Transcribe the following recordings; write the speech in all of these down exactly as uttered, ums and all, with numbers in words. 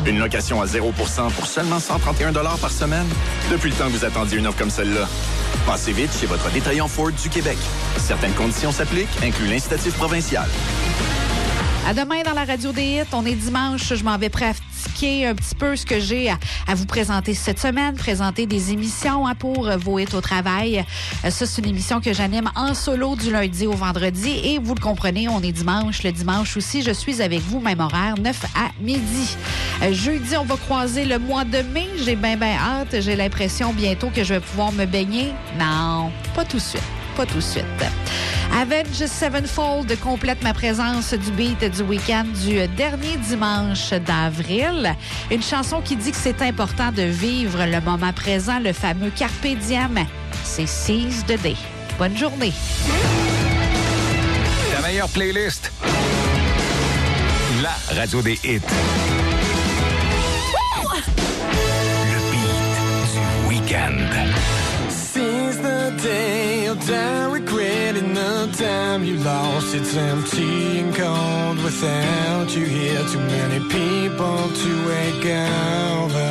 Une location à zéro pour cent pour seulement cent trente et un dollars par semaine? Depuis le temps que vous attendiez une offre comme celle-là. Passez vite chez votre détaillant Ford du Québec. Certaines conditions s'appliquent, inclut l'incitatif provincial. À demain dans la radio des hits. On est dimanche. Je m'en vais pratiquer un petit peu ce que j'ai à, à vous présenter cette semaine. Présenter des émissions hein, pour vos hits au travail. Euh, ça, c'est une émission que j'anime en solo du lundi au vendredi. Et vous le comprenez, on est dimanche. Le dimanche aussi, je suis avec vous, même horaire, neuf à midi. Euh, jeudi, on va croiser le mois de mai. J'ai bien, bien hâte. J'ai l'impression bientôt que je vais pouvoir me baigner. Non, pas tout de suite. Pas tout de suite. Avenged Sevenfold complète ma présence du beat du week-end du dernier dimanche d'avril. Une chanson qui dit que c'est important de vivre le moment présent, le fameux Carpe Diem. C'est Seize the Day. Bonne journée. La meilleure playlist. La radio des hits. Le beat du week-end. Seize the day, you'll die regretting the time you lost. It's empty and cold without you here. Too many people to wake over.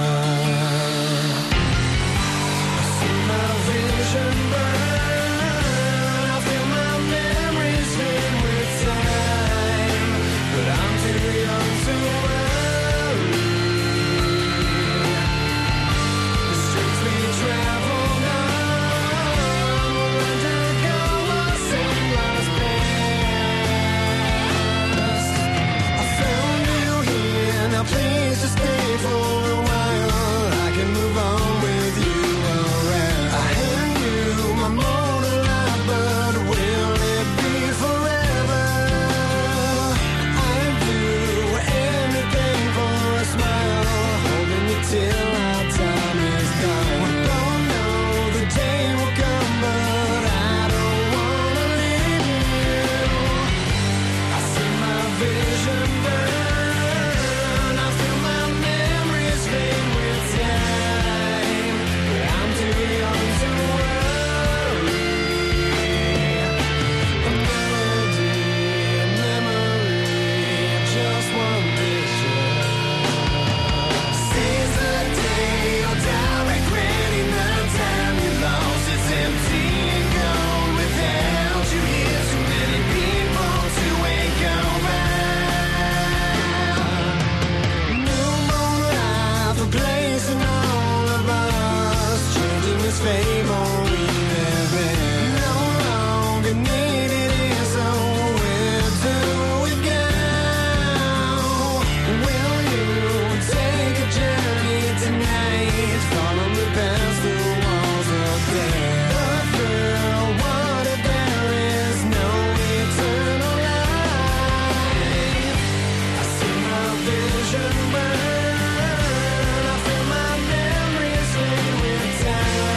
I see my vision burn. I feel my memories fade with time. But I'm too young to worry. The streets we travel. Please just stay for a while. I can move on with you around. I hand you my mortal life, but will it be forever? I'd do anything for a smile, holding you till our time is done. We don't know the day will come, but I don't wanna leave you. I see my vision burn. Fame on we live in. No longer needed here, so where do we go? Will you take a journey tonight? Follow me past the walls of death. But girl, what if there is no eternal life? I see my vision burn. I feel my memories fade with time.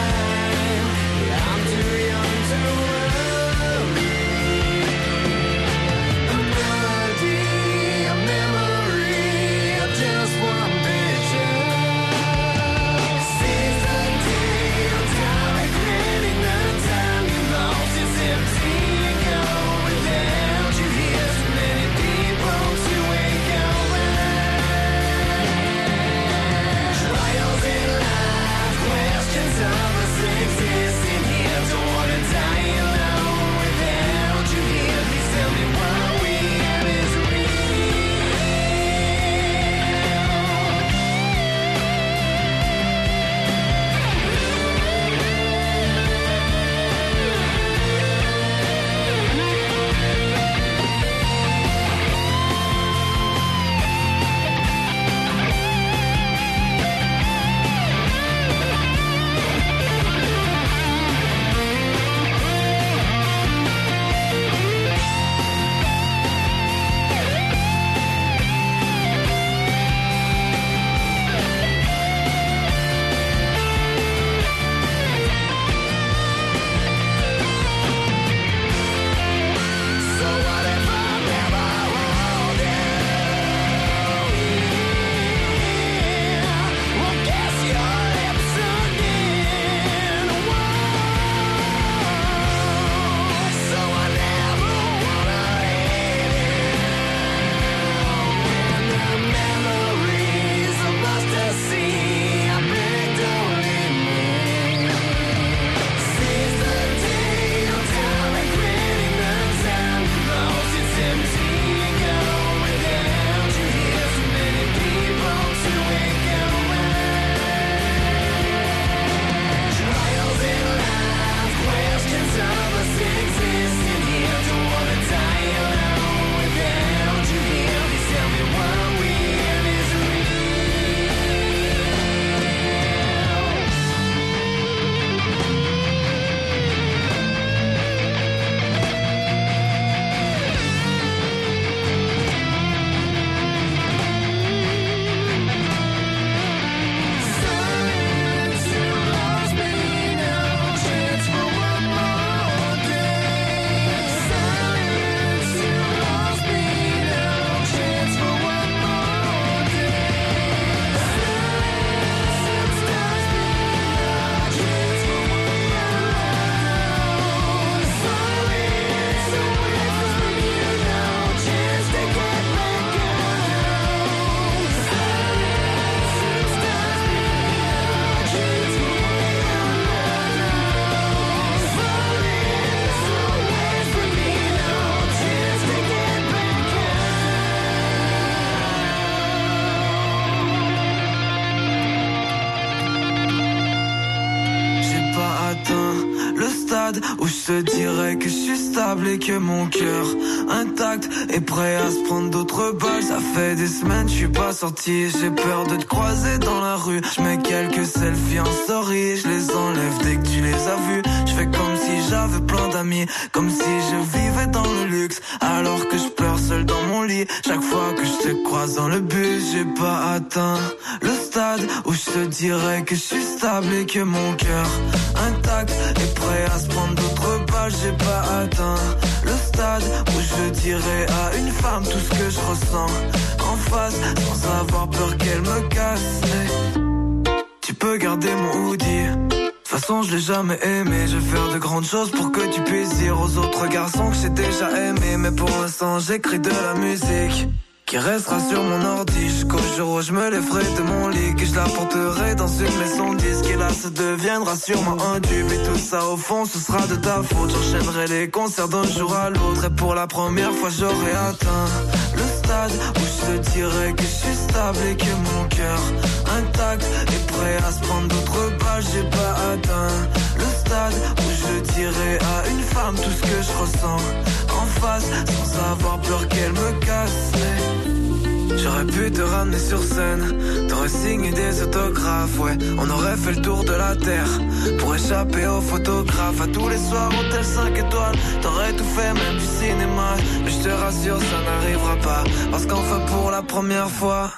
stade où je te dirais que je suis stable et que mon cœur intact est prêt à se prendre d'autres balles. Ça fait des semaines je suis pas sorti, j'ai peur de te croiser dans la rue. Je mets quelques selfies en story, je les enlève dès que tu les as vus. Je fais comme si j'avais plein d'amis, comme si je vivais dans le luxe, alors que je pleure seul dans mon lit. Chaque fois que je te croise dans le bus, j'ai pas atteint le stade où je te dirais que je suis stable et que mon cœur intact est prêt à se prendre d'autres balles. J'ai pas atteint le stade où je dirais à une femme tout ce que je ressens en face, sans avoir peur qu'elle me casse. Hey, tu peux garder mon hoodie, de toute façon je l'ai jamais aimé. Je vais faire de grandes choses pour que tu puisses dire aux autres garçons que j'ai déjà aimé. Mais pour l'instant j'écris de la musique qui restera sur mon ordi jusqu'au jour où je me lèverai de mon lit, que je la porterai dans une maison disque. Et là ça deviendra sûrement un tube, et tout ça au fond ce sera de ta faute. J'enchaînerai les concerts d'un jour à l'autre, et pour la première fois j'aurai atteint le stade où je te dirais que je suis stable et que mon cœur intact est prêt à se prendre d'autres balles. J'ai pas atteint le stade où je dirais à une femme tout ce que je ressens en face, sans avoir peur qu'elle me casse. J'aurais pu te ramener sur scène, t'aurais signé des autographes, ouais. On aurait fait le tour de la terre pour échapper aux photographes. À tous les soirs, hôtel cinq étoiles, t'aurais tout fait, même du cinéma. Mais je te rassure, ça n'arrivera pas, parce qu'enfin pour la première fois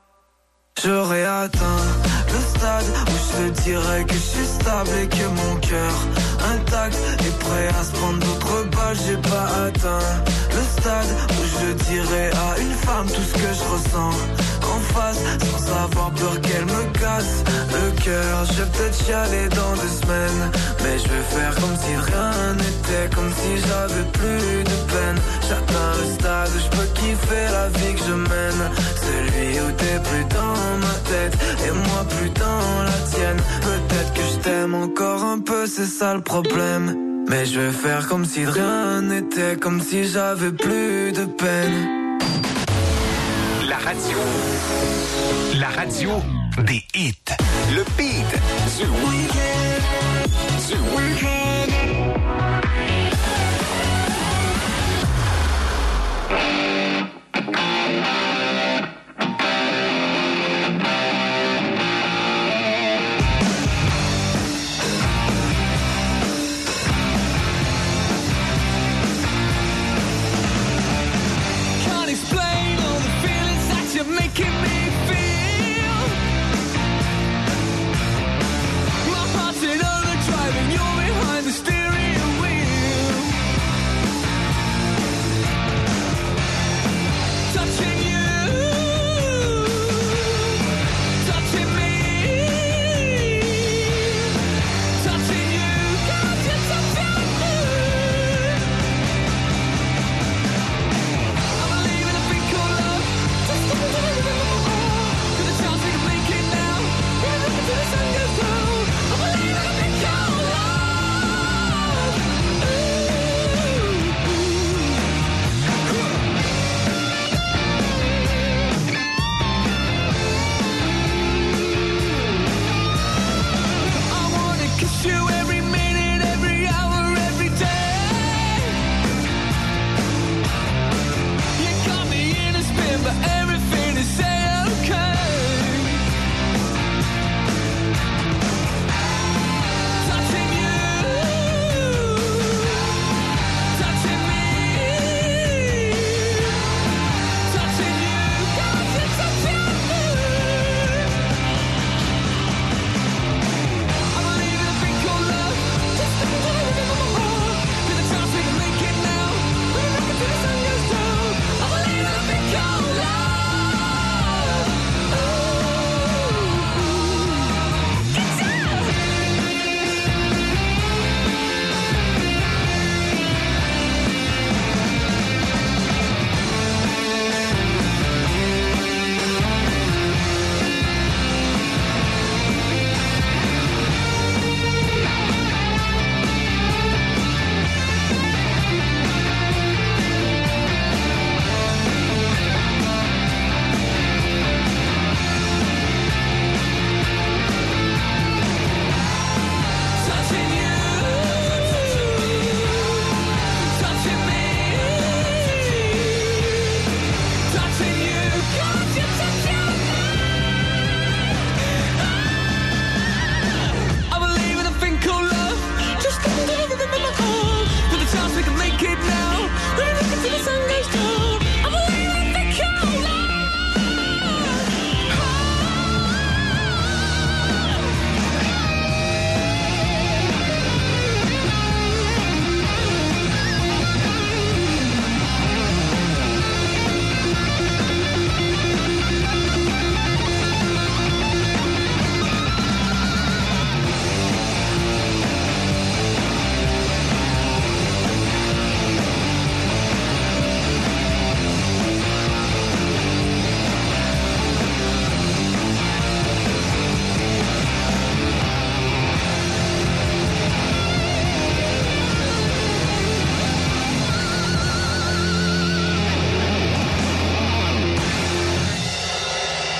j'aurais atteint le stade où je te dirais que je suis stable et que mon cœur intact est prêt à se prendre d'autres balles. J'ai pas atteint le stade où je dirais à une femme tout ce que je ressens en face, sans avoir peur qu'elle me casse le cœur. Je vais peut-être chialer dans deux semaines, mais je vais faire comme si rien n'était, comme si j'avais plus de peine. J'atteins le stade où je peux kiffer la vie que je mène, celui où t'es plus dans ma tête et moi plus dans la tienne. Peut-être que je t'aime encore un peu, c'est ça le problème, mais je vais faire comme si de rien n'était, comme si j'avais plus de peine. La radio. La radio des hits. Le beat du week-end. Du week-end. Can't explain all the feelings that you're making me feel. My heart's in overdrive and you're behind the steering wheel.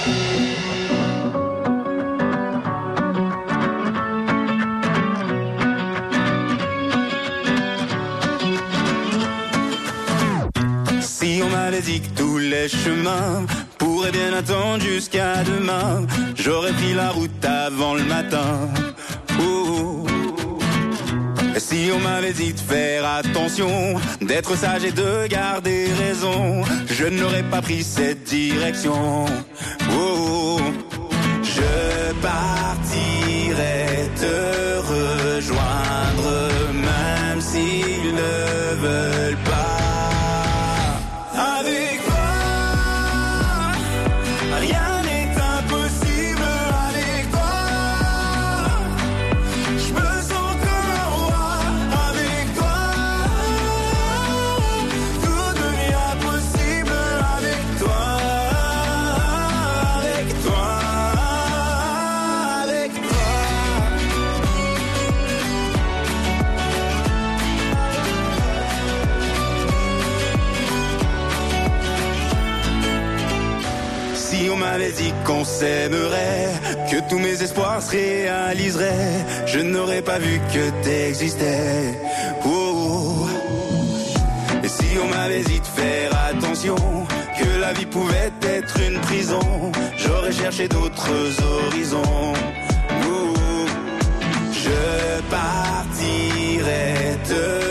Si on m'avait dit que tous les chemins pourraient bien attendre jusqu'à demain, j'aurais pris la route avant le matin. Oh. Et si on m'avait dit de faire attention, d'être sage et de garder raison, je n'aurais pas pris cette direction. Oh. Je partirais te rejoindre même s'ils ne veulent pas. Avec toi, rien n'est impossible. Avec toi, je me sens comme un roi. Avec toi, tout devient possible. Avec toi, avec toi, avec toi. Si on m'avait dit qu'on s'aimerait, que tous mes espoirs se réaliseraient, je n'aurais pas vu que t'existais. Oh. Et si on m'avait dit de faire attention, que la vie pouvait être une prison, j'aurais cherché d'autres horizons. Oh. Je partirais te